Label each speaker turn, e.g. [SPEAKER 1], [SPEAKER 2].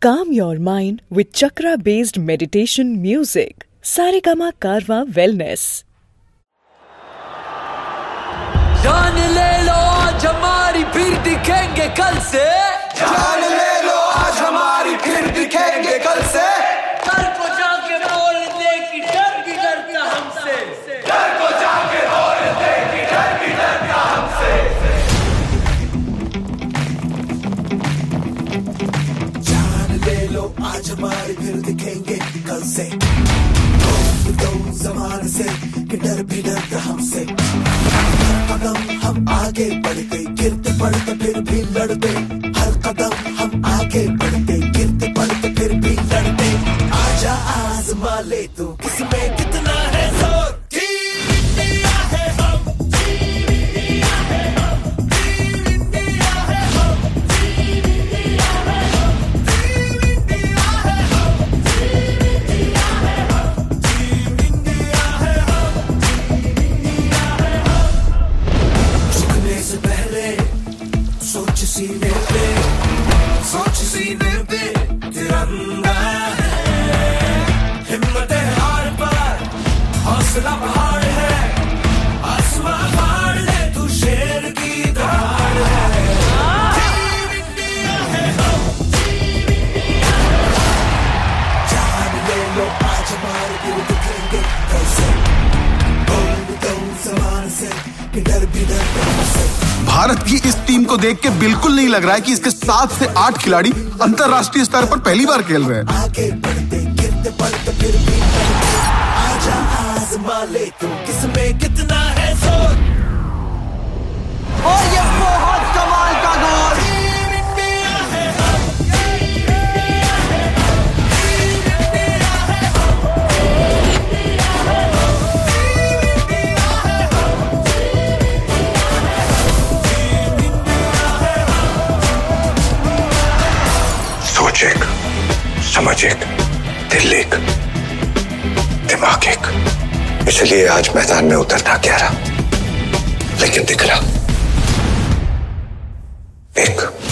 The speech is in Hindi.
[SPEAKER 1] Calm your mind with chakra-based meditation music. Saregama Karwa Wellness.
[SPEAKER 2] जान ले लो आज हमारी फिर दिखेंगे कल से।
[SPEAKER 3] जान ले लो आज हमारी फिर दिखेंगे कल से।
[SPEAKER 2] कल को जाके बोल दे कि डर भी डरता हमसे।
[SPEAKER 3] कल को जाके बोल दे कि डर भी डरता हमसे। जान ले लो आज हमारी फिर दिखेंगे कल से। दो ज़माने से कि डर भी डरता हमसे। कदम हम आगे बढ़ते गिरते पड़ते फिर भी लड़ते। हर कदम हम आगे बढ़ते गिरते पड़ते फिर भी लड़ते। आजा आज़मा ले तू किसमें कितना है जोर। टीम इंडिया है हम, टीम इंडिया है हम, टीम इंडिया है हम, टीम इंडिया है हम, टीम इंडिया है हम, टीम इंडिया है हम, टीम इंडिया है हम, टीम इंडिया है हम। झुकने से पहले सोच सीने पे, सोच सीने पे तिरंगा है। हिम्मत है हार पर, हौसला पहाड़ है। आसमां फाड़ ले तू शेर की दहाड़ है। टीम इंडिया है हम, टीम इंडिया है हम। जान ले लो आज हमारे फिर दिखेंगे कल से। बोल दो ज़माने से कि डर भी डरता हमसे।
[SPEAKER 4] भारत की इस टीम को देख के बिल्कुल नहीं लग रहा है कि इसके 7 से 8 खिलाड़ी अंतरराष्ट्रीय स्तर पर पहली बार खेल रहे हैं।
[SPEAKER 3] आगे बढ़ते गिरते पड़ते फिर भी लड़ते। आजा आज़मा ले तू किसमें कितना है जोर।
[SPEAKER 5] और ये बहुत कमाल का गोल।
[SPEAKER 3] टीम इंडिया है हम, टीम इंडिया है हम, टीम इंडिया है हम, टीम इंडिया है हम, टीम इंडिया है हम, टीम इंडिया है हम।
[SPEAKER 6] सोच एक, समझ एक, दिल एक, दिमाग एक। इसलिए आज मैदान में उतरना क्या रहा, लेकिन दिख रहा एक।